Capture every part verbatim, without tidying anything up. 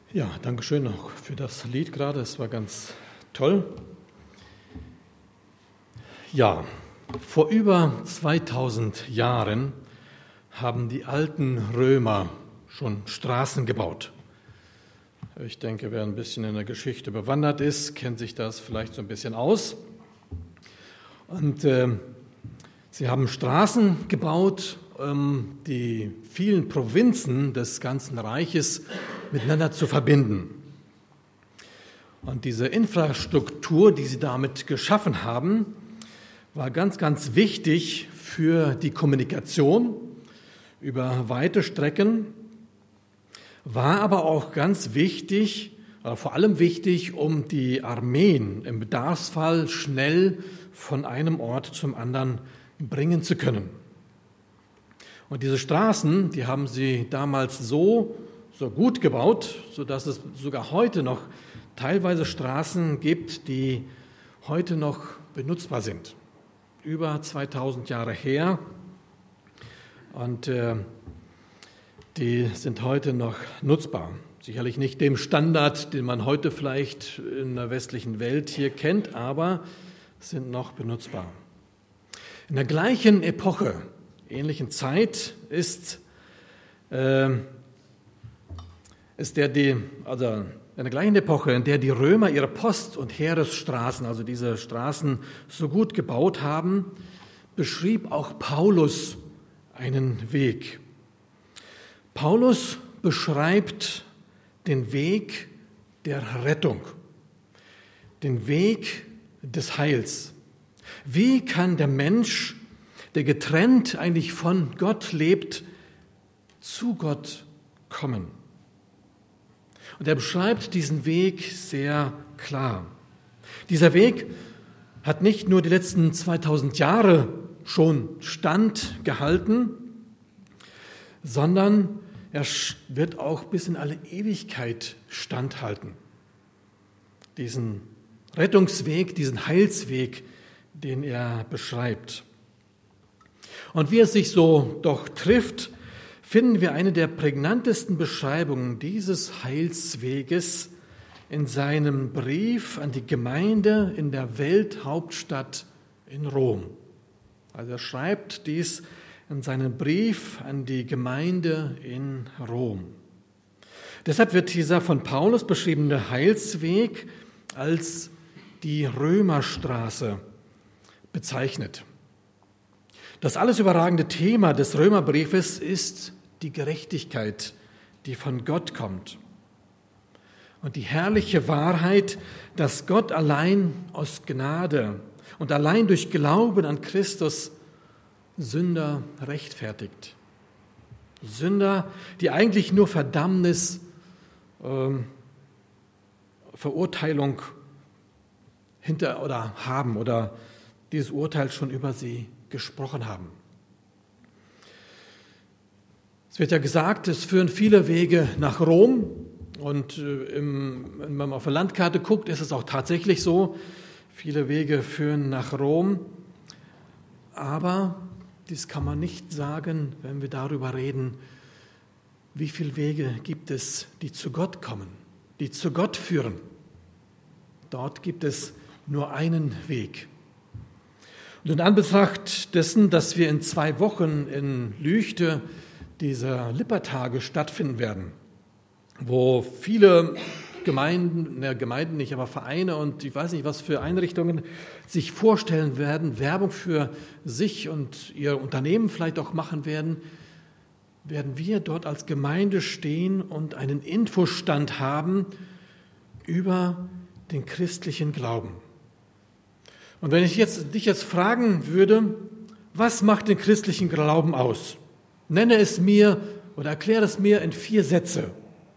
Ja, danke schön auch für das Lied gerade, es war ganz toll. Ja, vor über zweitausend Jahren haben die alten Römer schon Straßen gebaut. Ich denke, wer ein bisschen in der Geschichte bewandert ist, kennt sich das vielleicht so ein bisschen aus. Und äh, sie haben Straßen gebaut, um die vielen Provinzen des ganzen Reiches miteinander zu verbinden. Und diese Infrastruktur, die sie damit geschaffen haben, war ganz, ganz wichtig für die Kommunikation über weite Strecken, war aber auch ganz wichtig, äh, vor allem wichtig, um die Armeen im Bedarfsfall schnell von einem Ort zum anderen bringen zu können. Und diese Straßen, die haben sie damals so, so gut gebaut, sodass es sogar heute noch teilweise Straßen gibt, die heute noch benutzbar sind. Über zweitausend Jahre her. Und äh, die sind heute noch nutzbar. Sicherlich nicht dem Standard, den man heute vielleicht in der westlichen Welt hier kennt, aber sind noch benutzbar. In der gleichen Epoche, ähnlichen Zeit, ist, äh, ist der die, also in der gleichen Epoche, in der die Römer ihre Post- und Heeresstraßen, also diese Straßen, so gut gebaut haben, beschrieb auch Paulus einen Weg. Paulus beschreibt den Weg der Rettung, den Weg des Heils. Wie kann der Mensch, der getrennt eigentlich von Gott lebt, zu Gott kommen? Und er beschreibt diesen Weg sehr klar. Dieser Weg hat nicht nur die letzten zweitausend Jahre schon standgehalten, sondern er wird auch bis in alle Ewigkeit standhalten. Diesen Rettungsweg, diesen Heilsweg, den er beschreibt. Und wie es sich so doch trifft, finden wir eine der prägnantesten Beschreibungen dieses Heilsweges in seinem Brief an die Gemeinde in der Welthauptstadt in Rom. Also er schreibt dies in seinem Brief an die Gemeinde in Rom. Deshalb wird dieser von Paulus beschriebene Heilsweg als die Römerstraße bezeichnet. Das alles überragende Thema des Römerbriefes ist die Gerechtigkeit, die von Gott kommt. Und die herrliche Wahrheit, dass Gott allein aus Gnade und allein durch Glauben an Christus Sünder rechtfertigt. Sünder, die eigentlich nur Verdammnis, ähm, Verurteilung hinter oder haben oder dieses Urteil schon über sie gesprochen haben. Es wird ja gesagt, es führen viele Wege nach Rom und im, wenn man auf der Landkarte guckt, ist es auch tatsächlich so. Viele Wege führen nach Rom, aber dies kann man nicht sagen, wenn wir darüber reden, wie viele Wege gibt es, die zu Gott kommen, die zu Gott führen. Dort gibt es nur einen Weg. Und in Anbetracht dessen, dass wir in zwei Wochen in Lüchte diese Lippertage stattfinden werden, wo viele Gemeinden, ne, Gemeinden nicht, aber Vereine und ich weiß nicht, was für Einrichtungen sich vorstellen werden, Werbung für sich und ihr Unternehmen vielleicht auch machen werden, werden wir dort als Gemeinde stehen und einen Infostand haben über den christlichen Glauben. Und wenn ich jetzt, dich jetzt fragen würde, was macht den christlichen Glauben aus? Nenne es mir oder erkläre es mir in vier Sätze.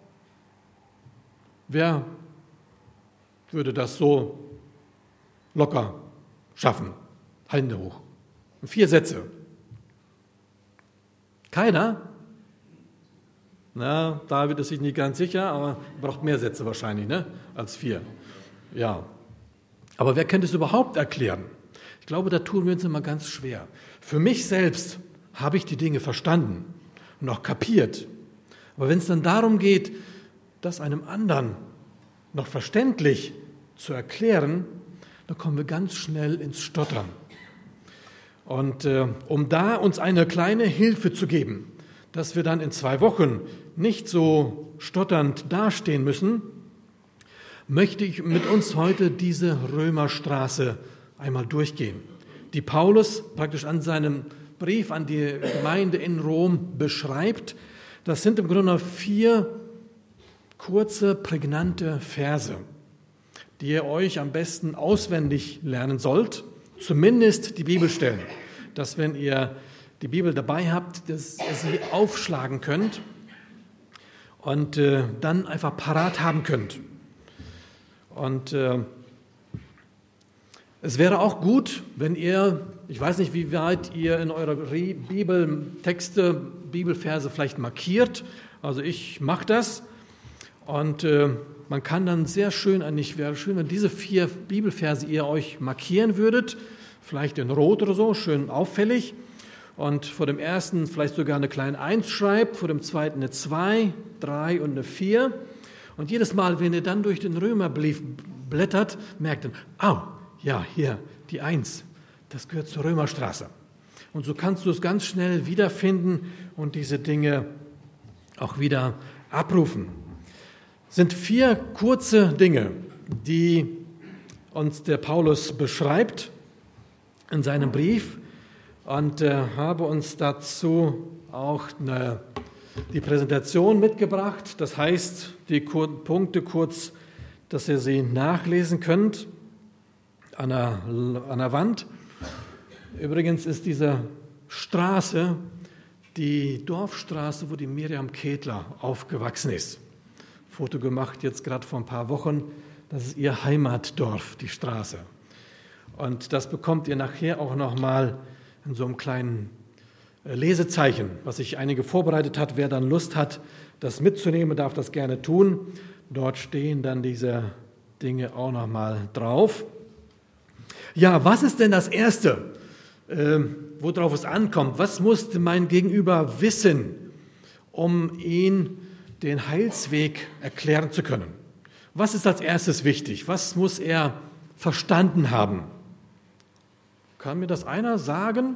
Wer würde das so locker schaffen? Hände hoch. Vier Sätze. Keiner? Na, David ist sich nicht ganz sicher, aber braucht mehr Sätze wahrscheinlich, ne, als vier. Ja. Aber wer könnte es überhaupt erklären? Ich glaube, da tun wir uns immer ganz schwer. Für mich selbst habe ich die Dinge verstanden und auch kapiert. Aber wenn es dann darum geht, das einem anderen noch verständlich zu erklären, dann kommen wir ganz schnell ins Stottern. Und äh, um da uns eine kleine Hilfe zu geben, dass wir dann in zwei Wochen nicht so stotternd dastehen müssen, möchte ich mit uns heute diese Römerstraße einmal durchgehen, die Paulus praktisch an seinem Brief an die Gemeinde in Rom beschreibt. Das sind im Grunde vier kurze, prägnante Verse, die ihr euch am besten auswendig lernen sollt, zumindest die Bibelstellen, dass wenn ihr die Bibel dabei habt, dass ihr sie aufschlagen könnt und äh, dann einfach parat haben könnt. Und äh, es wäre auch gut, wenn ihr, ich weiß nicht, wie weit ihr in eurer Bibeltexte, Bibelverse vielleicht markiert, also ich mache das und äh, man kann dann sehr schön, eigentlich wäre schön, wenn diese vier Bibelverse ihr euch markieren würdet, vielleicht in Rot oder so, schön auffällig und vor dem ersten vielleicht sogar eine kleine Eins schreibt, vor dem zweiten eine Zwei, Drei und eine Vier. Und jedes Mal, wenn ihr dann durch den Römerbrief blättert, merkt ihr, au, ja, hier, die Eins, das gehört zur Römerstraße. Und so kannst du es ganz schnell wiederfinden und diese Dinge auch wieder abrufen. Es sind vier kurze Dinge, die uns der Paulus beschreibt in seinem Brief und äh, habe uns dazu auch eine die Präsentation mitgebracht, das heißt, die Punkte kurz, dass ihr sie nachlesen könnt an der, an der Wand. Übrigens ist diese Straße die Dorfstraße, wo die Miriam Ketler aufgewachsen ist. Foto gemacht jetzt gerade vor ein paar Wochen, das ist ihr Heimatdorf, die Straße. Und das bekommt ihr nachher auch nochmal in so einem kleinen Lesezeichen, was sich einige vorbereitet hat. Wer dann Lust hat, das mitzunehmen, darf das gerne tun. Dort stehen dann diese Dinge auch noch mal drauf. Ja, was ist denn das Erste, äh, worauf es ankommt? Was muss mein Gegenüber wissen, um ihn den Heilsweg erklären zu können? Was ist als erstes wichtig? Was muss er verstanden haben? Kann mir das einer sagen?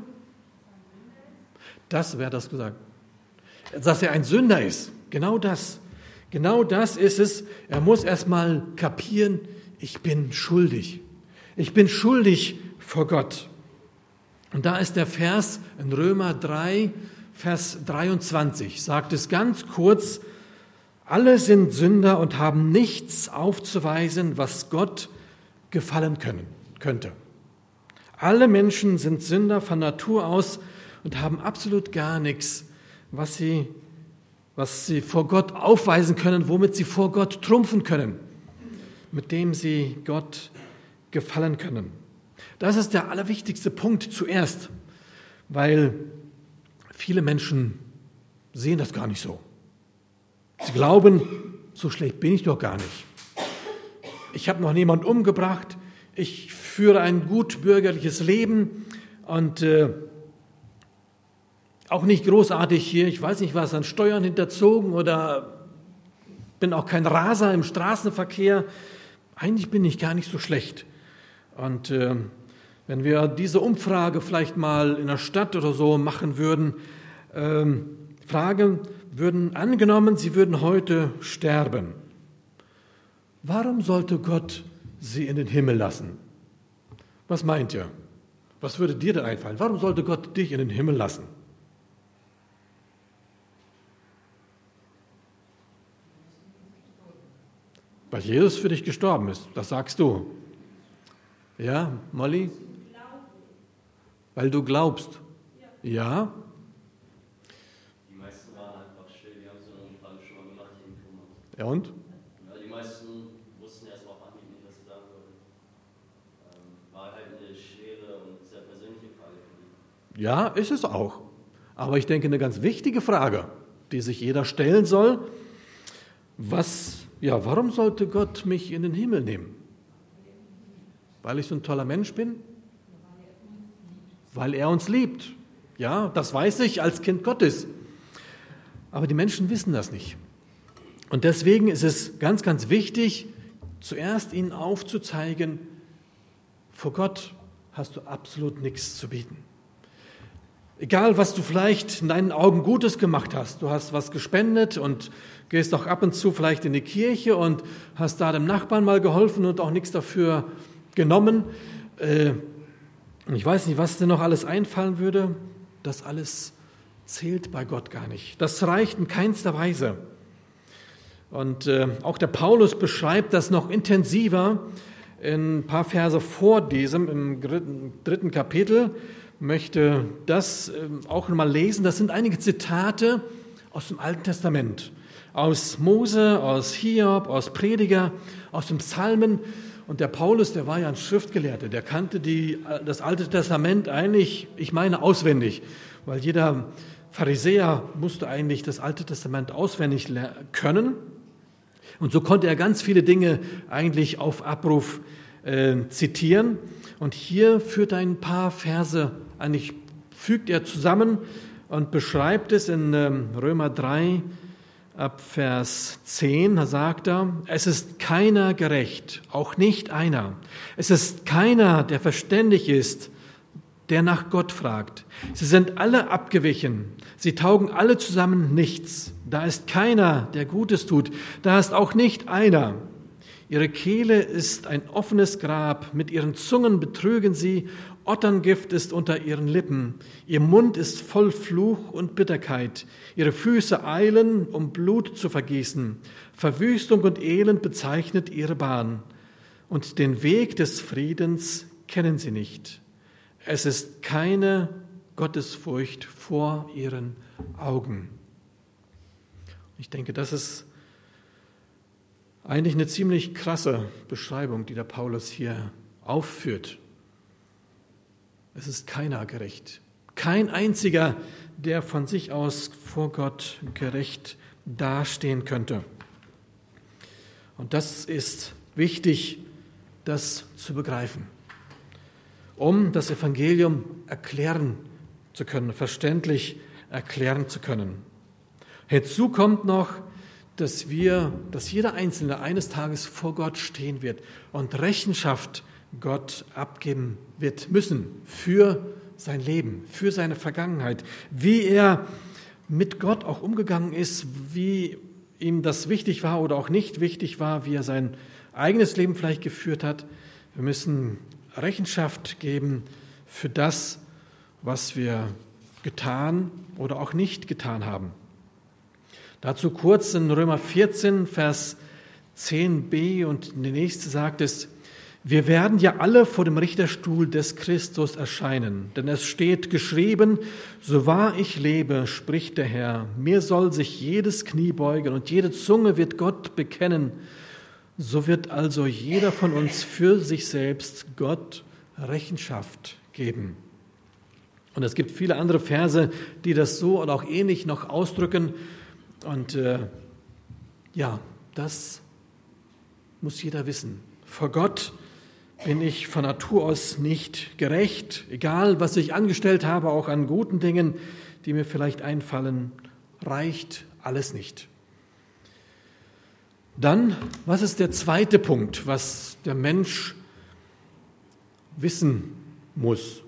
Das wäre das gesagt. Dass er ein Sünder ist. Genau das. Genau das ist es. Er muss erstmal kapieren, ich bin schuldig. Ich bin schuldig vor Gott. Und da ist der Vers in Römer drei, Vers dreiundzwanzig, sagt es ganz kurz, alle sind Sünder und haben nichts aufzuweisen, was Gott gefallen können, könnte. Alle Menschen sind Sünder von Natur aus und haben absolut gar nichts, was sie, was sie vor Gott aufweisen können, womit sie vor Gott trumpfen können, mit dem sie Gott gefallen können. Das ist der allerwichtigste Punkt zuerst, weil viele Menschen sehen das gar nicht so. Sie glauben, so schlecht bin ich doch gar nicht. Ich habe noch niemanden umgebracht, ich führe ein gut bürgerliches Leben und äh, auch nicht großartig hier, ich weiß nicht was, an Steuern hinterzogen oder bin auch kein Raser im Straßenverkehr. Eigentlich bin ich gar nicht so schlecht. Und äh, wenn wir diese Umfrage vielleicht mal in der Stadt oder so machen würden, äh, fragen würden, angenommen, Sie würden heute sterben. Warum sollte Gott Sie in den Himmel lassen? Was meint ihr? Was würde dir denn einfallen? Warum sollte Gott dich in den Himmel lassen? Weil Jesus für dich gestorben ist, das sagst du. Ja, Molly? Weil du glaubst. Ja? Die meisten waren einfach still, die haben so eine Umfrage schon mal gemacht hier in Thomas. Ja und? Ja, die meisten wussten erst mal auf Anhieb nicht, was sie sagen wollten. Ähm, war halt eine schwere und sehr persönliche Frage für die. Ja, ist es auch. Aber ich denke, eine ganz wichtige Frage, die sich jeder stellen soll, was, ja, warum sollte Gott mich in den Himmel nehmen? Weil ich so ein toller Mensch bin? Weil er uns liebt. Ja, das weiß ich als Kind Gottes. Aber die Menschen wissen das nicht. Und deswegen ist es ganz, ganz wichtig, zuerst ihnen aufzuzeigen, vor Gott hast du absolut nichts zu bieten. Egal, was du vielleicht in deinen Augen Gutes gemacht hast, du hast was gespendet und gehst auch ab und zu vielleicht in die Kirche und hast da dem Nachbarn mal geholfen und auch nichts dafür genommen. Ich weiß nicht, was dir noch alles einfallen würde. Das alles zählt bei Gott gar nicht. Das reicht in keinster Weise. Und auch der Paulus beschreibt das noch intensiver in ein paar Verse vor diesem, im dritten Kapitel. Möchte das auch mal lesen. Das sind einige Zitate aus dem Alten Testament, aus Mose, aus Hiob, aus Prediger, aus dem Psalmen. Und der Paulus, der war ja ein Schriftgelehrter, der kannte die, das Alte Testament eigentlich, ich meine, auswendig, weil jeder Pharisäer musste eigentlich das Alte Testament auswendig können. Und so konnte er ganz viele Dinge eigentlich auf Abruf äh, zitieren. Und hier führt er ein paar Verse, eigentlich fügt er zusammen und beschreibt es in ähm, Römer drei, ab Vers zehn, da sagt er, es ist keiner gerecht, auch nicht einer. Es ist keiner, der verständig ist, der nach Gott fragt. Sie sind alle abgewichen, sie taugen alle zusammen nichts. Da ist keiner, der Gutes tut, da ist auch nicht einer. Ihre Kehle ist ein offenes Grab, mit ihren Zungen betrügen sie, Otterngift ist unter ihren Lippen, ihr Mund ist voll Fluch und Bitterkeit, ihre Füße eilen, um Blut zu vergießen, Verwüstung und Elend bezeichnet ihre Bahn, und den Weg des Friedens kennen sie nicht. Es ist keine Gottesfurcht vor ihren Augen. Ich denke, das ist eigentlich eine ziemlich krasse Beschreibung, die der Paulus hier aufführt. Es ist keiner gerecht. Kein einziger, der von sich aus vor Gott gerecht dastehen könnte. Und das ist wichtig, das zu begreifen, um das Evangelium erklären zu können, verständlich erklären zu können. Hinzu kommt noch, dass wir, dass jeder Einzelne eines Tages vor Gott stehen wird und Rechenschaft Gott abgeben wird müssen für sein Leben, für seine Vergangenheit, wie er mit Gott auch umgegangen ist, wie ihm das wichtig war oder auch nicht wichtig war, wie er sein eigenes Leben vielleicht geführt hat. Wir müssen Rechenschaft geben für das, was wir getan oder auch nicht getan haben. Dazu kurz in Römer vierzehn, Vers zehn b und die nächste sagt es, wir werden ja alle vor dem Richterstuhl des Christus erscheinen, denn es steht geschrieben, so wahr ich lebe, spricht der Herr, mir soll sich jedes Knie beugen und jede Zunge wird Gott bekennen. So wird also jeder von uns für sich selbst Gott Rechenschaft geben. Und es gibt viele andere Verse, die das so oder auch ähnlich noch ausdrücken. Und äh, ja, das muss jeder wissen. Vor Gott bin ich von Natur aus nicht gerecht, egal was ich angestellt habe, auch an guten Dingen, die mir vielleicht einfallen, reicht alles nicht. Dann, was ist der zweite Punkt, was der Mensch wissen muss?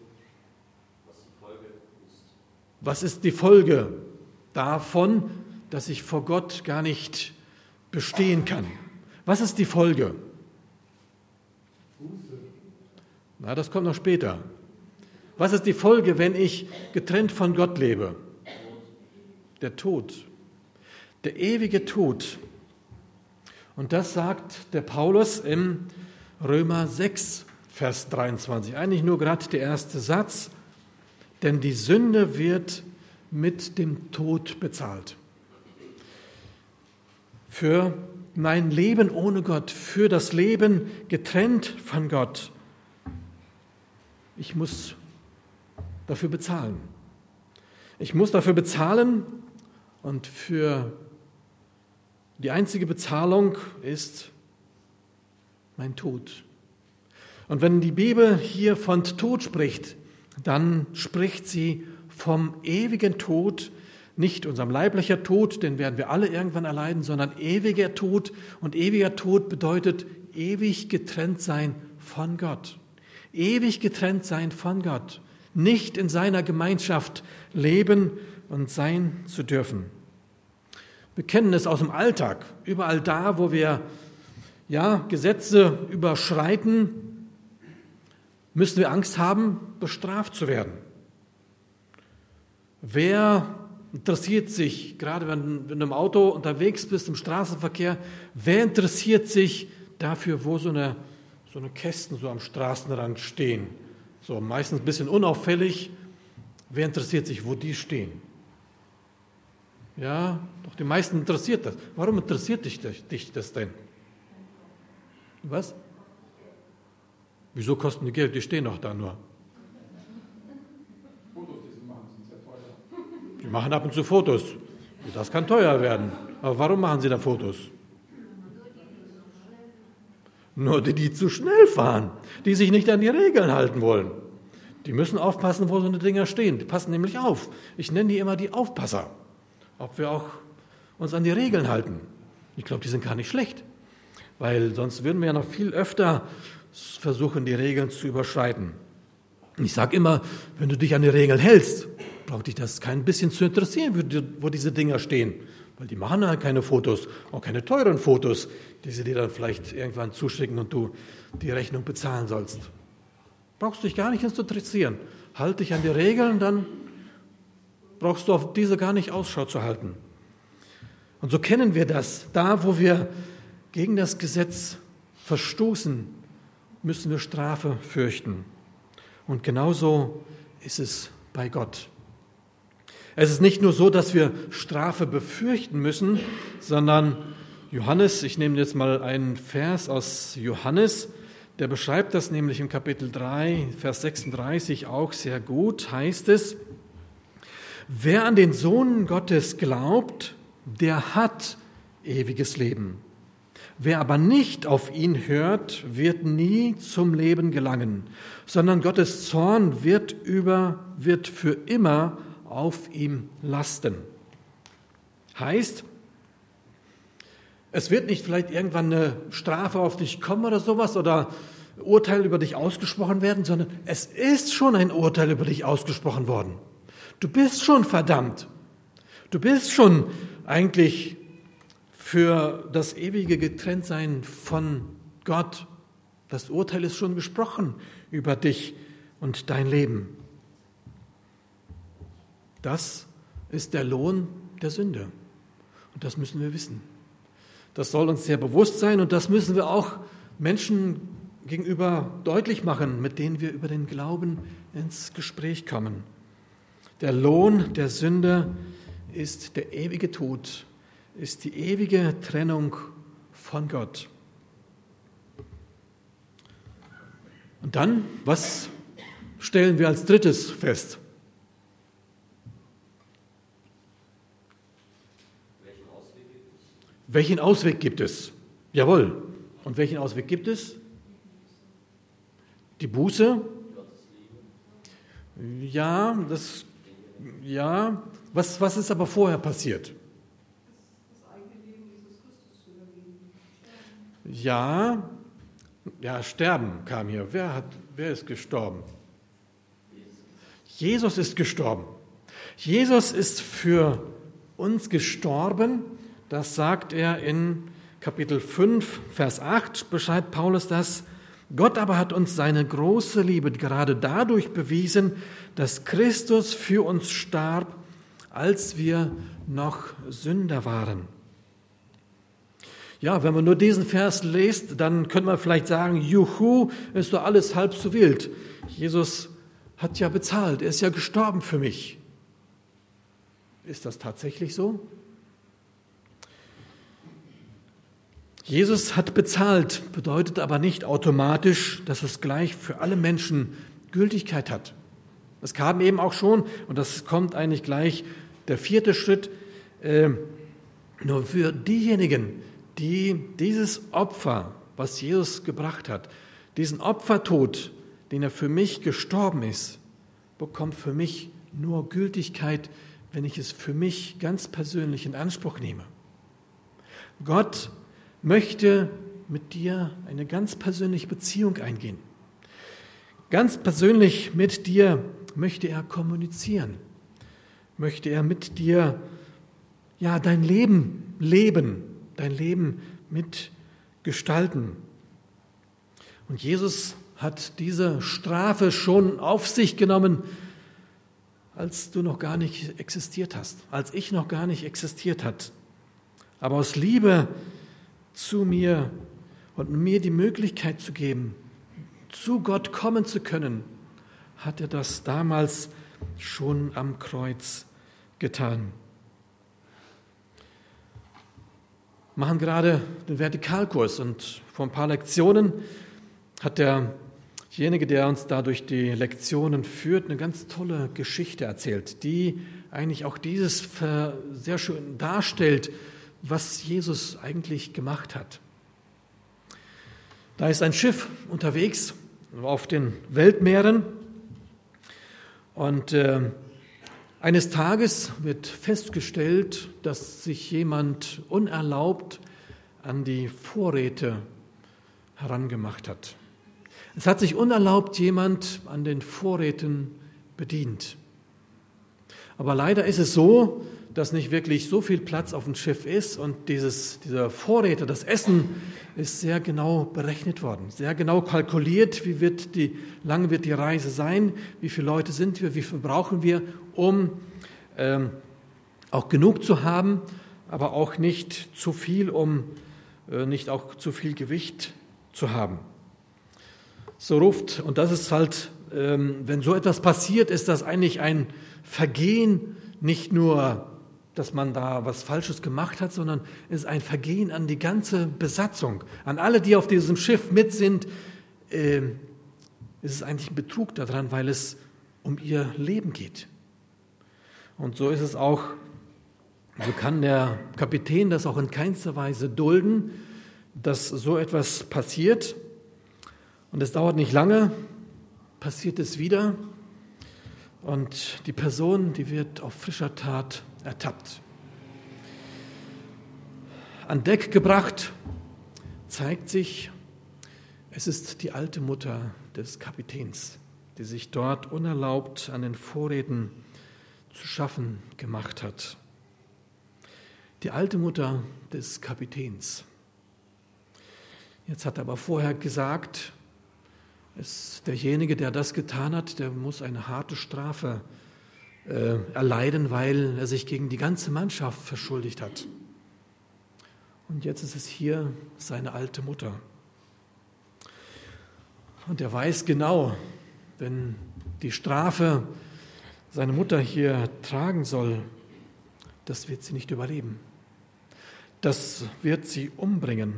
Was ist die Folge davon, dass ich vor Gott gar nicht bestehen kann? Was ist die Folge? Na, das kommt noch später. Was ist die Folge, wenn ich getrennt von Gott lebe? Der Tod. Der ewige Tod. Und das sagt der Paulus im Römer sechs, Vers dreiundzwanzig. Eigentlich nur gerade der erste Satz. Denn die Sünde wird mit dem Tod bezahlt. Für mein Leben ohne Gott, für das Leben getrennt von Gott. Ich muss dafür bezahlen. Ich muss dafür bezahlen und für die einzige Bezahlung ist mein Tod. Und wenn die Bibel hier von Tod spricht, dann spricht sie vom ewigen Tod, nicht unserem leiblichen Tod, den werden wir alle irgendwann erleiden, sondern ewiger Tod. Und ewiger Tod bedeutet ewig getrennt sein von Gott. Ewig getrennt sein von Gott. Nicht in seiner Gemeinschaft leben und sein zu dürfen. Wir kennen es aus dem Alltag. Überall da, wo wir ja, Gesetze überschreiten, müssen wir Angst haben, bestraft zu werden. Wer interessiert sich, gerade wenn, wenn du im Auto unterwegs bist, im Straßenverkehr, wer interessiert sich dafür, wo so eine, so eine Kästen so am Straßenrand stehen? So meistens ein bisschen unauffällig. Wer interessiert sich, wo die stehen? Ja, doch die meisten interessiert das. Warum interessiert dich, dich das denn? Was? Wieso kosten die Geld? Die stehen doch da nur. Fotos, die sie machen, sind sehr teuer. Die machen ab und zu Fotos. Das kann teuer werden. Aber warum machen sie da Fotos? Nur die, die zu schnell fahren, die sich nicht an die Regeln halten wollen. Die müssen aufpassen, wo so eine Dinger stehen. Die passen nämlich auf. Ich nenne die immer die Aufpasser. Ob wir auch uns an die Regeln halten. Ich glaube, die sind gar nicht schlecht. Weil sonst würden wir ja noch viel öfter versuchen, die Regeln zu überschreiten. Ich sage immer, wenn du dich an die Regeln hältst, braucht dich das kein bisschen zu interessieren, wo diese Dinger stehen. Weil die machen halt keine Fotos, auch keine teuren Fotos, die sie dir dann vielleicht irgendwann zuschicken und du die Rechnung bezahlen sollst. Brauchst dich gar nicht zu interessieren. Halt dich an die Regeln, dann brauchst du auf diese gar nicht Ausschau zu halten. Und so kennen wir das. Da, wo wir gegen das Gesetz verstoßen, müssen wir Strafe fürchten. Und genauso ist es bei Gott. Es ist nicht nur so, dass wir Strafe befürchten müssen, sondern Johannes, ich nehme jetzt mal einen Vers aus Johannes, der beschreibt das nämlich im Kapitel drei, Vers sechsunddreißig auch sehr gut, heißt es: Wer an den Sohn Gottes glaubt, der hat ewiges Leben. Wer aber nicht auf ihn hört, wird nie zum Leben gelangen, sondern Gottes Zorn wird über, wird für immer auf ihm lasten. Heißt, es wird nicht vielleicht irgendwann eine Strafe auf dich kommen oder sowas oder Urteil über dich ausgesprochen werden, sondern es ist schon ein Urteil über dich ausgesprochen worden. Du bist schon verdammt. Du bist schon eigentlich für das ewige Getrenntsein von Gott. Das Urteil ist schon gesprochen über dich und dein Leben. Das ist der Lohn der Sünde. Und das müssen wir wissen. Das soll uns sehr bewusst sein und das müssen wir auch Menschen gegenüber deutlich machen, mit denen wir über den Glauben ins Gespräch kommen. Der Lohn der Sünde ist der ewige Tod, ist die ewige Trennung von Gott. Und dann, was stellen wir als drittes fest? Welchen Ausweg gibt es? Welchen Ausweg gibt es? Jawohl. Und welchen Ausweg gibt es? Die Buße? Ja, das, ja. Was, was ist aber vorher passiert? Das eigene Leben Jesus Christus zu übergeben. Ja, ja, sterben kam hier. Wer hat, wer ist gestorben? Jesus ist gestorben. Jesus ist für uns gestorben. Das sagt er in Kapitel fünf, Vers acht, beschreibt Paulus das. Gott aber hat uns seine große Liebe gerade dadurch bewiesen, dass Christus für uns starb, als wir noch Sünder waren. Ja, wenn man nur diesen Vers liest, dann könnte man vielleicht sagen, juhu, ist doch alles halb so wild. Jesus hat ja bezahlt, er ist ja gestorben für mich. Ist das tatsächlich so? Jesus hat bezahlt, bedeutet aber nicht automatisch, dass es gleich für alle Menschen Gültigkeit hat. Es kam eben auch schon, und das kommt eigentlich gleich, der vierte Schritt, äh, nur für diejenigen, die dieses Opfer, was Jesus gebracht hat, diesen Opfertod, den er für mich gestorben ist, bekommt für mich nur Gültigkeit, wenn ich es für mich ganz persönlich in Anspruch nehme. Gott möchte mit dir eine ganz persönliche Beziehung eingehen. Ganz persönlich mit dir möchte er kommunizieren, möchte er mit dir ja dein Leben leben, dein Leben mitgestalten. Und Jesus hat diese Strafe schon auf sich genommen, als du noch gar nicht existiert hast, als ich noch gar nicht existiert hat. Aber aus Liebe zu mir und mir die Möglichkeit zu geben, zu Gott kommen zu können, hat er das damals schon am Kreuz getan. Wir machen gerade den Vertikalkurs und vor ein paar Lektionen hat derjenige, der uns da durch die Lektionen führt, eine ganz tolle Geschichte erzählt, die eigentlich auch dieses sehr schön darstellt, was Jesus eigentlich gemacht hat. Da ist ein Schiff unterwegs auf den Weltmeeren und äh, eines Tages wird festgestellt, dass sich jemand unerlaubt an die Vorräte herangemacht hat. Es hat sich unerlaubt jemand an den Vorräten bedient. Aber leider ist es so, dass nicht wirklich so viel Platz auf dem Schiff ist und dieses, dieser Vorräte, das Essen, ist sehr genau berechnet worden, sehr genau kalkuliert, wie wird die, lange wird die Reise sein, wie viele Leute sind wir, wie viel brauchen wir, um ähm, auch genug zu haben, aber auch nicht zu viel, um äh, nicht auch zu viel Gewicht zu haben. So ruft, und das ist halt, ähm, wenn so etwas passiert, ist das eigentlich ein Vergehen, nicht nur dass man da was Falsches gemacht hat, sondern es ist ein Vergehen an die ganze Besatzung, an alle, die auf diesem Schiff mit sind. Äh, es ist eigentlich ein Betrug daran, weil es um ihr Leben geht. Und so ist es auch, so kann der Kapitän das auch in keinster Weise dulden, dass so etwas passiert. Und es dauert nicht lange, passiert es wieder. Und die Person, die wird auf frischer Tat ertappt. An Deck gebracht, zeigt sich, es ist die alte Mutter des Kapitäns, die sich dort unerlaubt an den Vorräten zu schaffen gemacht hat. Die alte Mutter des Kapitäns. Jetzt hat er aber vorher gesagt, es, derjenige, der das getan hat, der muss eine harte Strafe äh, erleiden, weil er sich gegen die ganze Mannschaft verschuldigt hat. Und jetzt ist es hier seine alte Mutter. Und er weiß genau, wenn die Strafe seine Mutter hier tragen soll, das wird sie nicht überleben. Das wird sie umbringen.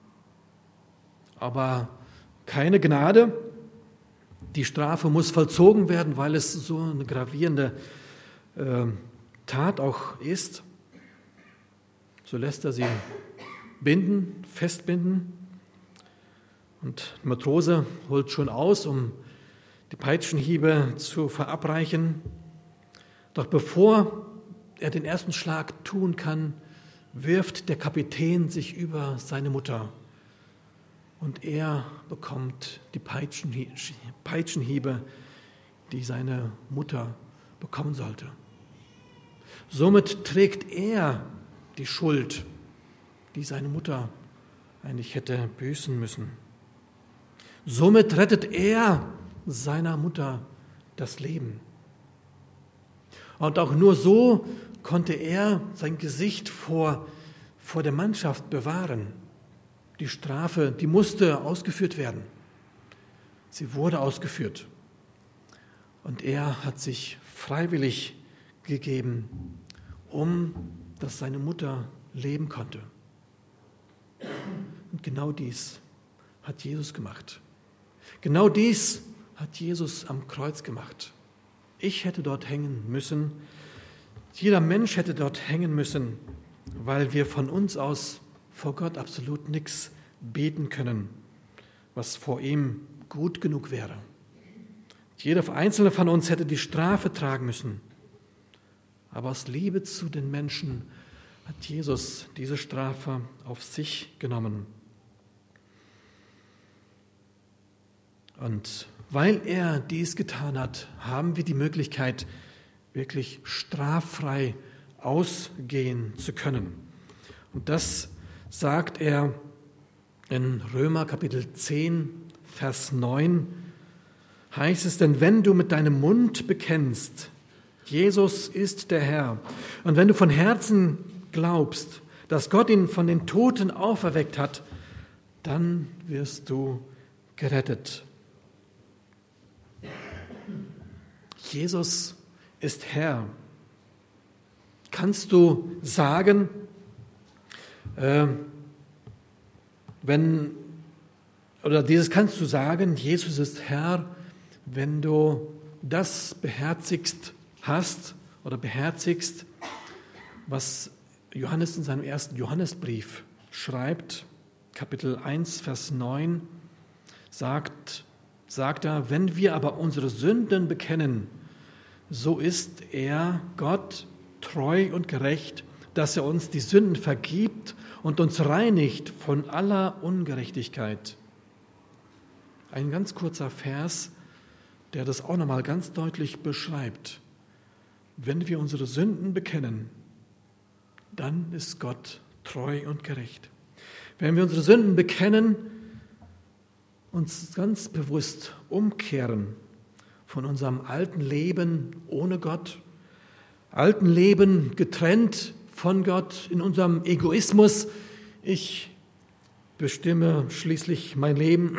Aber keine Gnade. Die Strafe muss vollzogen werden, weil es so eine gravierende äh, Tat auch ist. So lässt er sie binden, festbinden. Und der Matrose holt schon aus, um die Peitschenhiebe zu verabreichen. Doch bevor er den ersten Schlag tun kann, wirft der Kapitän sich über seine Mutter. Und er bekommt die Peitschenhiebe, die seine Mutter bekommen sollte. Somit trägt er die Schuld, die seine Mutter eigentlich hätte büßen müssen. Somit rettet er seiner Mutter das Leben. Und auch nur so konnte er sein Gesicht vor, vor der Mannschaft bewahren. Die Strafe, die musste ausgeführt werden. Sie wurde ausgeführt. Und er hat sich freiwillig gegeben, um dass seine Mutter leben konnte. Und genau dies hat Jesus gemacht. Genau dies hat Jesus am Kreuz gemacht. Ich hätte dort hängen müssen. Jeder Mensch hätte dort hängen müssen, weil wir von uns aus vor Gott absolut nichts beten können, was vor ihm gut genug wäre. Jeder einzelne von uns hätte die Strafe tragen müssen. Aber aus Liebe zu den Menschen hat Jesus diese Strafe auf sich genommen. Und weil er dies getan hat, haben wir die Möglichkeit, wirklich straffrei ausgehen zu können. Und das sagt er in Römer Kapitel zehn, Vers neun, heißt es, denn wenn du mit deinem Mund bekennst, Jesus ist der Herr, und wenn du von Herzen glaubst, dass Gott ihn von den Toten auferweckt hat, dann wirst du gerettet. Jesus ist Herr. Kannst du sagen, äh, wenn, oder dieses kannst du sagen, Jesus ist Herr, wenn du das beherzigst hast oder beherzigst, was Johannes in seinem ersten Johannesbrief schreibt, Kapitel eins, Vers neun, sagt, sagt er, wenn wir aber unsere Sünden bekennen, so ist er, Gott, treu und gerecht, dass er uns die Sünden vergibt und uns reinigt von aller Ungerechtigkeit. Ein ganz kurzer Vers, der das auch nochmal ganz deutlich beschreibt. Wenn wir unsere Sünden bekennen, dann ist Gott treu und gerecht. Wenn wir unsere Sünden bekennen, uns ganz bewusst umkehren von unserem alten Leben ohne Gott, alten Leben getrennt von Gott, in unserem Egoismus, ich bestimme schließlich mein Leben,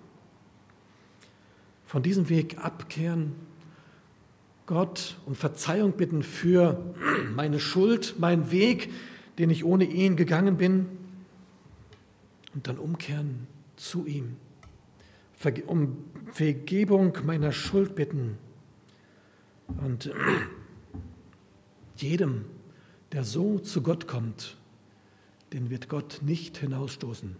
von diesem Weg abkehren, Gott um Verzeihung bitten für meine Schuld, meinen Weg, den ich ohne ihn gegangen bin, und dann umkehren zu ihm, um Vergebung meiner Schuld bitten. Und jedem, der so zu Gott kommt, den wird Gott nicht hinausstoßen,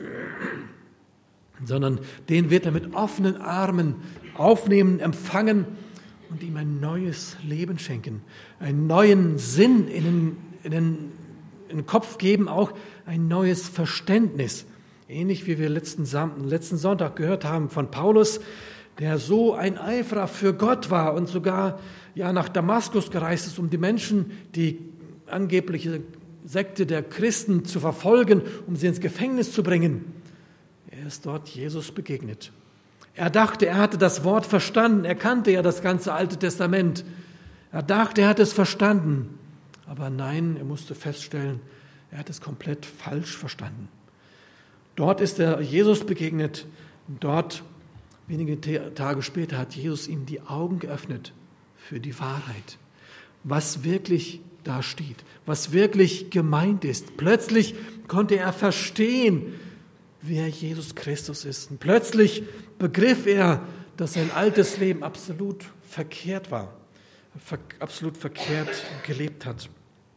sondern den wird er mit offenen Armen aufnehmen, empfangen und ihm ein neues Leben schenken, einen neuen Sinn in den, in den, in den Kopf geben, auch ein neues Verständnis. Ähnlich wie wir letzten, letzten Sonntag gehört haben von Paulus, der so ein Eiferer für Gott war und sogar ja, nach Damaskus gereist ist, um die Menschen, die angebliche Sekte der Christen zu verfolgen, um sie ins Gefängnis zu bringen. Er ist dort Jesus begegnet. Er dachte, er hatte das Wort verstanden. Er kannte ja das ganze Alte Testament. Er dachte, er hat es verstanden. Aber nein, er musste feststellen, er hat es komplett falsch verstanden. Dort ist er Jesus begegnet. Und dort, wenige Tage später, hat Jesus ihm die Augen geöffnet für die Wahrheit. Was wirklich da steht, was wirklich gemeint ist. Plötzlich konnte er verstehen, wer Jesus Christus ist. Und plötzlich begriff er, dass sein altes Leben absolut verkehrt war, ver- absolut verkehrt gelebt hat.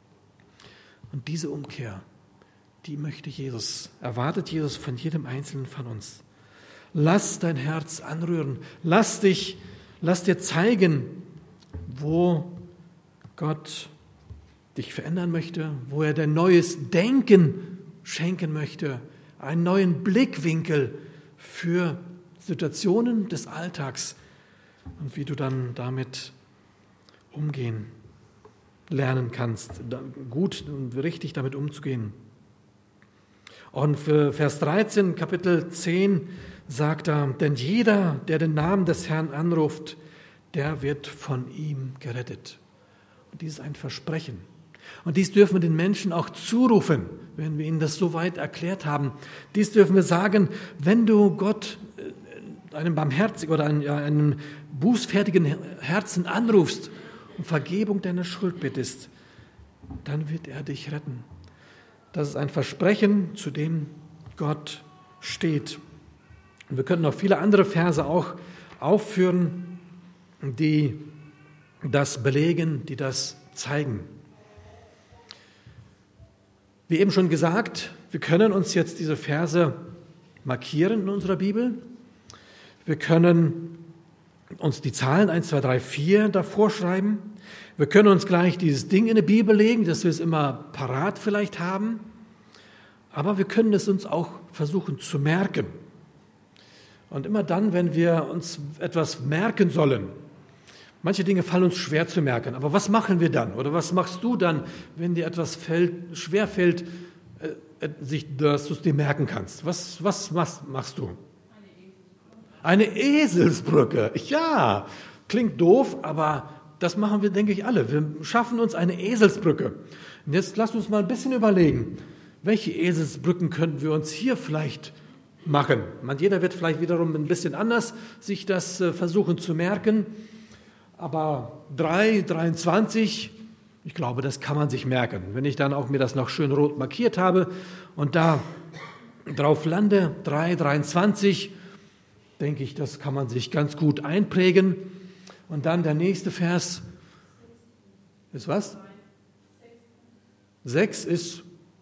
Und diese Umkehr, die möchte Jesus, erwartet Jesus von jedem Einzelnen von uns. Lass dein Herz anrühren, lass dich, lass dir zeigen, wo Gott dich verändern möchte, wo er dir neues Denken schenken möchte, einen neuen Blickwinkel für Situationen des Alltags und wie du dann damit umgehen lernen kannst, gut und richtig damit umzugehen. Und für Vers dreizehn, Kapitel zehn, sagt er, denn jeder, der den Namen des Herrn anruft, der wird von ihm gerettet. Und dies ist ein Versprechen. Und dies dürfen wir den Menschen auch zurufen, wenn wir ihnen das so weit erklärt haben. Dies dürfen wir sagen, wenn du Gott einem barmherzigen oder einem, einem bußfertigen Herzen anrufst und Vergebung deiner Schuld bittest, dann wird er dich retten. Das ist ein Versprechen, zu dem Gott steht. Und wir könnten noch viele andere Verse auch aufführen, die das belegen, die das zeigen. Wie eben schon gesagt, wir können uns jetzt diese Verse markieren in unserer Bibel. Wir können uns die Zahlen eins, zwei, drei, vier davor schreiben. Wir können uns gleich dieses Ding in die Bibel legen, dass wir es immer parat vielleicht haben. Aber wir können es uns auch versuchen zu merken. Und immer dann, wenn wir uns etwas merken sollen, manche Dinge fallen uns schwer zu merken, aber was machen wir dann? Oder was machst du dann, wenn dir etwas fällt, schwer fällt, äh, sich, dass du es dir merken kannst? Was, was, was machst du? Eine Eselsbrücke. Ja, klingt doof, aber das machen wir, denke ich, alle. Wir schaffen uns eine Eselsbrücke. Und jetzt lasst uns mal ein bisschen überlegen, welche Eselsbrücken könnten wir uns hier vielleicht machen? Man, jeder wird vielleicht wiederum ein bisschen anders sich das äh, versuchen zu merken. Aber drei, dreiundzwanzig, ich glaube, das kann man sich merken. Wenn ich dann auch mir das noch schön rot markiert habe und da drauf lande, drei, dreiundzwanzig, denke ich, das kann man sich ganz gut einprägen. Und dann der nächste Vers ist was? Sechs ist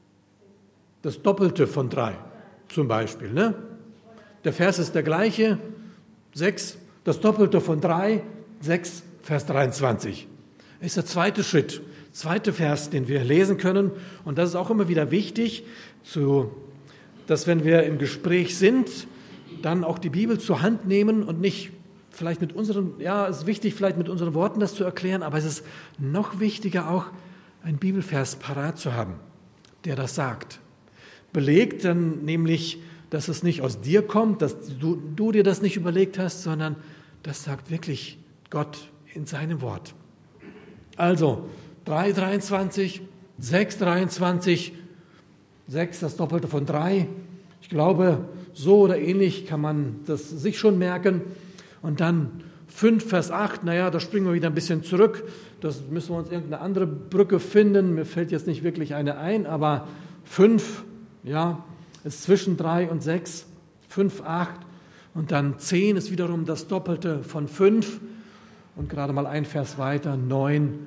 das Doppelte von drei, zum Beispiel. Ne? Der Vers ist der gleiche, sechs, das Doppelte von drei, sechs, Vers dreiundzwanzig. Das ist der zweite Schritt, zweite Vers, den wir lesen können. Und das ist auch immer wieder wichtig, zu, dass wenn wir im Gespräch sind, dann auch die Bibel zur Hand nehmen und nicht vielleicht mit unseren, ja, es ist wichtig, vielleicht mit unseren Worten das zu erklären, aber es ist noch wichtiger auch, einen Bibelvers parat zu haben, der das sagt. Belegt dann nämlich, dass es nicht aus dir kommt, dass du, du dir das nicht überlegt hast, sondern das sagt wirklich Gott in seinem Wort. Also drei, dreiundzwanzig, sechs, dreiundzwanzig, sechs, das Doppelte von drei. Ich glaube, so oder ähnlich kann man das sich schon merken. Und dann fünf, Vers acht, naja, da springen wir wieder ein bisschen zurück. Das müssen wir uns irgendeine andere Brücke finden. Mir fällt jetzt nicht wirklich eine ein, aber fünf, ja, ist zwischen drei und sechs, fünf, acht. Und dann zehn ist wiederum das Doppelte von fünf. Und gerade mal ein Vers weiter, neun,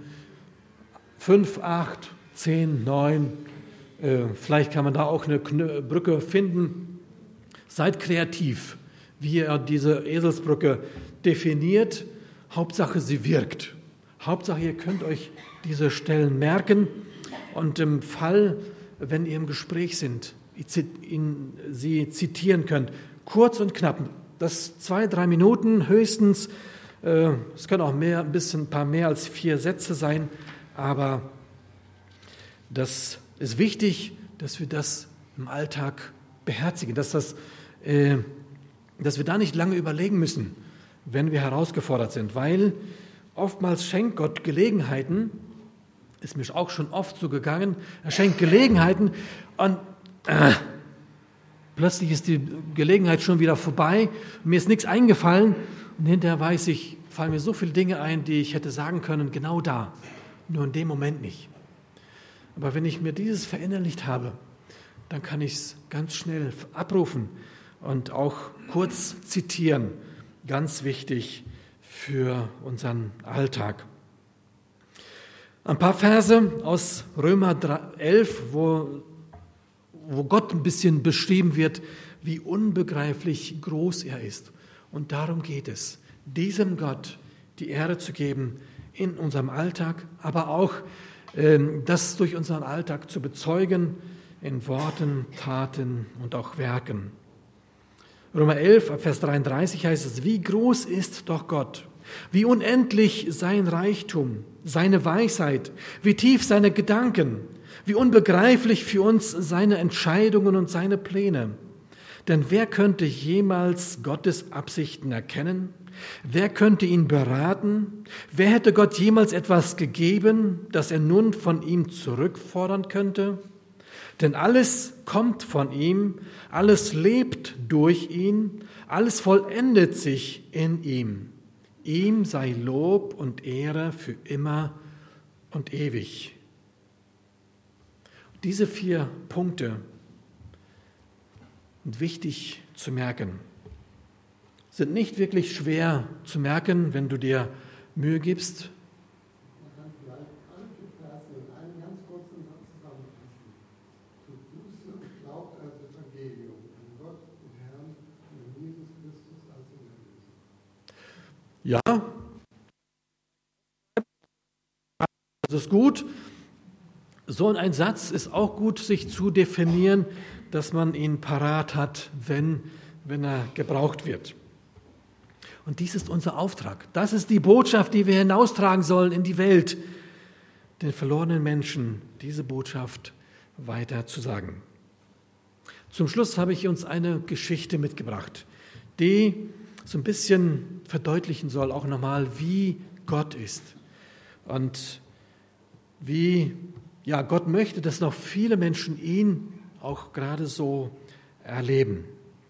fünf, acht, zehn, neun. Äh, vielleicht kann man da auch eine Brücke finden. Seid kreativ, wie ihr diese Eselsbrücke definiert. Hauptsache, sie wirkt. Hauptsache, ihr könnt euch diese Stellen merken. Und im Fall, wenn ihr im Gespräch sind, sie zitieren könnt, kurz und knapp, das zwei, drei Minuten höchstens. Es können auch mehr, ein bisschen, ein paar mehr als vier Sätze sein, aber das ist wichtig, dass wir das im Alltag beherzigen, dass, das, äh, dass wir da nicht lange überlegen müssen, wenn wir herausgefordert sind, weil oftmals schenkt Gott Gelegenheiten, ist mir auch schon oft so gegangen, er schenkt Gelegenheiten und äh, plötzlich ist die Gelegenheit schon wieder vorbei, mir ist nichts eingefallen und hinterher weiß ich, fallen mir so viele Dinge ein, die ich hätte sagen können, genau da, nur in dem Moment nicht. Aber wenn ich mir dieses verinnerlicht habe, dann kann ich es ganz schnell abrufen und auch kurz zitieren. Ganz wichtig für unseren Alltag. Ein paar Verse aus Römer elf, wo, wo Gott ein bisschen beschrieben wird, wie unbegreiflich groß er ist. Und darum geht es, diesem Gott die Ehre zu geben in unserem Alltag, aber auch äh, das durch unseren Alltag zu bezeugen in Worten, Taten und auch Werken. Römer elf, Vers dreiunddreißig heißt es, wie groß ist doch Gott, wie unendlich sein Reichtum, seine Weisheit, wie tief seine Gedanken, wie unbegreiflich für uns seine Entscheidungen und seine Pläne. Denn wer könnte jemals Gottes Absichten erkennen? Wer könnte ihn beraten? Wer hätte Gott jemals etwas gegeben, das er nun von ihm zurückfordern könnte? Denn alles kommt von ihm, alles lebt durch ihn, alles vollendet sich in ihm. Ihm sei Lob und Ehre für immer und ewig. Diese vier Punkte sind wichtig zu merken. Sind nicht wirklich schwer zu merken, wenn du dir Mühe gibst. Man kann vielleicht alle die Verse in einem ganz kurzen Satz zusammenfassen. Tut Buße und glaubt an das Evangelium, an Gott, den Herrn, und an Jesus Christus als den Erlöser. Ja, das ist gut. So ein Satz ist auch gut, sich zu definieren, dass man ihn parat hat, wenn, wenn er gebraucht wird. Und dies ist unser Auftrag. Das ist die Botschaft, die wir hinaustragen sollen in die Welt, den verlorenen Menschen diese Botschaft weiter zu sagen. Zum Schluss habe ich uns eine Geschichte mitgebracht, die so ein bisschen verdeutlichen soll, auch nochmal, wie Gott ist und wie ja, Gott möchte, dass noch viele Menschen ihn auch gerade so erleben.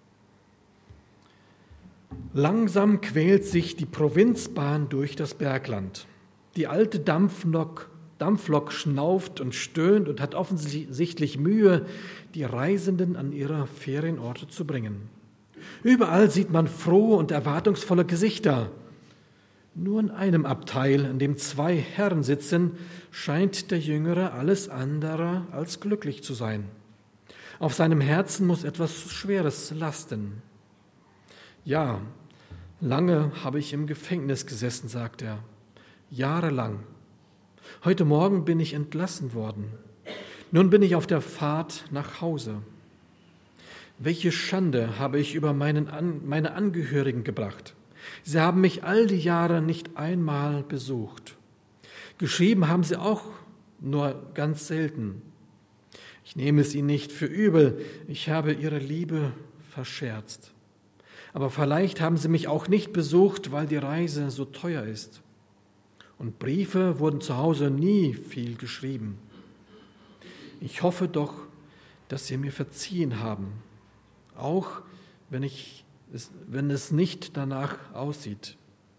Langsam quält sich die Provinzbahn durch das Bergland. Die alte Dampflok, Dampflok schnauft und stöhnt und hat offensichtlich Mühe, die Reisenden an ihre Ferienorte zu bringen. Überall sieht man frohe und erwartungsvolle Gesichter. Nur in einem Abteil, in dem zwei Herren sitzen, scheint der Jüngere alles andere als glücklich zu sein. Auf seinem Herzen muss etwas Schweres lasten. Ja, lange habe ich im Gefängnis gesessen, sagt er. Jahrelang. Heute Morgen bin ich entlassen worden. Nun bin ich auf der Fahrt nach Hause. Welche Schande habe ich über meinen, meine Angehörigen gebracht. Sie haben mich all die Jahre nicht einmal besucht. Geschrieben haben sie auch nur ganz selten. Ich nehme es ihnen nicht für übel, ich habe ihre Liebe verscherzt. Aber vielleicht haben sie mich auch nicht besucht, weil die Reise so teuer ist. Und Briefe wurden zu Hause nie viel geschrieben. Ich hoffe doch, dass sie mir verziehen haben, auch wenn ich wenn es nicht danach aussieht.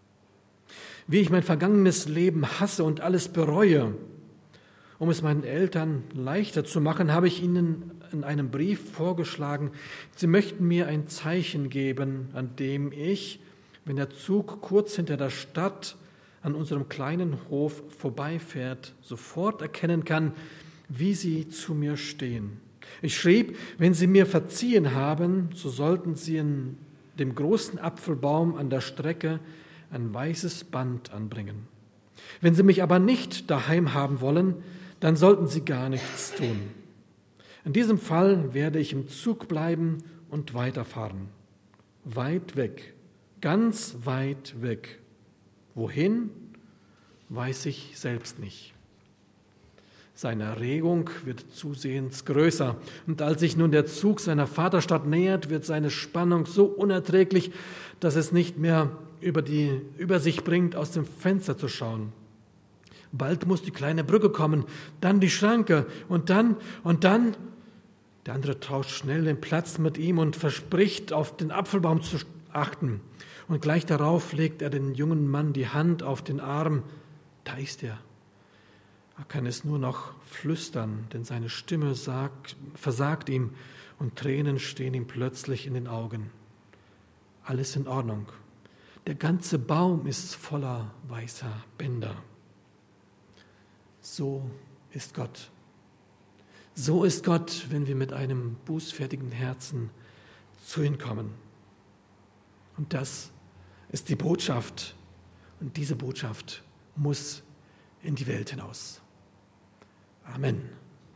Wie ich mein vergangenes Leben hasse und alles bereue. Um es meinen Eltern leichter zu machen, habe ich ihnen in einem Brief vorgeschlagen, sie möchten mir ein Zeichen geben, an dem ich, wenn der Zug kurz hinter der Stadt an unserem kleinen Hof vorbeifährt, sofort erkennen kann, wie sie zu mir stehen. Ich schrieb, wenn sie mir verziehen haben, so sollten sie in dem großen Apfelbaum an der Strecke ein weißes Band anbringen. Wenn sie mich aber nicht daheim haben wollen, dann sollten sie gar nichts tun. In diesem Fall werde ich im Zug bleiben und weiterfahren. Weit weg, ganz weit weg. Wohin, weiß ich selbst nicht. Seine Erregung wird zusehends größer. Und als sich nun der Zug seiner Vaterstadt nähert, wird seine Spannung so unerträglich, dass es nicht mehr über, die, über sich bringt, aus dem Fenster zu schauen. Bald muss die kleine Brücke kommen, dann die Schranke und dann und dann. Der andere tauscht schnell den Platz mit ihm und verspricht, auf den Apfelbaum zu achten. Und gleich darauf legt er den jungen Mann die Hand auf den Arm. Da ist er. Er kann es nur noch flüstern, denn seine Stimme sagt, versagt ihm und Tränen stehen ihm plötzlich in den Augen. Alles in Ordnung. Der ganze Baum ist voller weißer Bänder. So ist Gott. So ist Gott, wenn wir mit einem bußfertigen Herzen zu ihm kommen. Und das ist die Botschaft. Und diese Botschaft muss in die Welt hinaus. Amen.